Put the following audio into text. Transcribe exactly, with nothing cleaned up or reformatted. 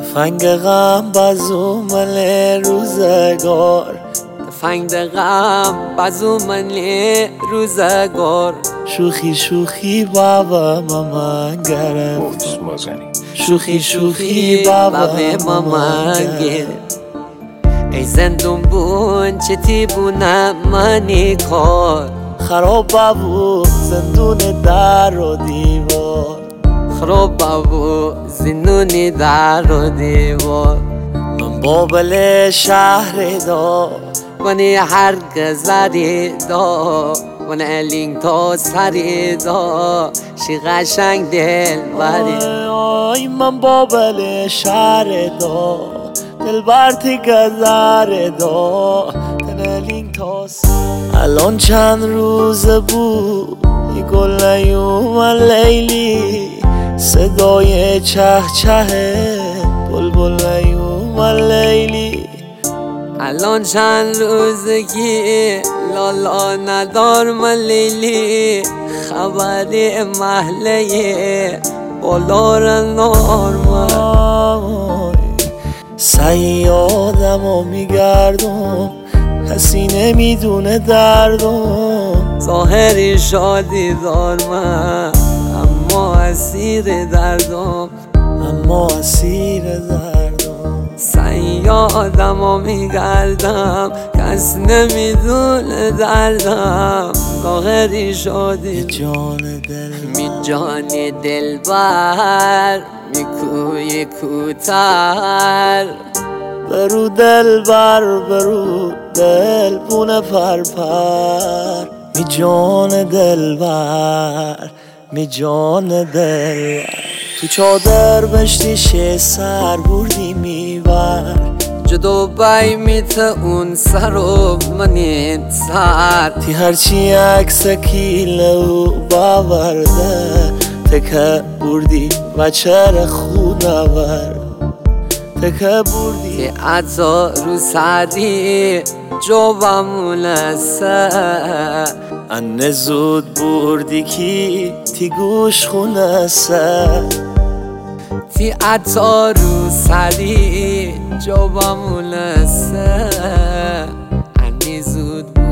تفنگ غم بزو من روزگار تفنگ غم بزو من روزگار شوخی شوخی بابا مامان گرفت شوخی شوخی بابا مامان گرفت ای زندون بون چه تیبونه منی کار خراب بابو زندون در و دیوار خراب بابو زندونی در و دیوار من بابل شهر دا ونی هرگز زدی دا ون الینگ تا سری دا شی قشنگ دل بری آی من بابل شهر دا دل برتی گذر دا تنلینگ تا الان چند روز بود یه گل نیومن لیلی صدای چه چه بلبل نیومن لیلی الان چند روزه که لالا ندار من لیلی خبری محله بالار نارمن سیادم و میگردم کسی نمیدونه دردم ظاهری شادی دار من اما اسیر دردم اما اسیر دردم سیادم و میگردم کس نمیدونه دردم ظاهری شادی می جان دل می جان دل بر می کوی کوتر برو دل بر برو دل بونه پر پر می جان دل بر می جان دل تو چادر بشتیش سر بردی میبر جدو بای میته اون سر و منین سر تی هرچی عکس کیله و باورده تکه بردی و چر خود نورد تکه بردی که عطا رو سردی جوابمونه سر انه زود بردی کی تی گوش خونه سر تی عطا رو سردی جوابمونه سر انی زود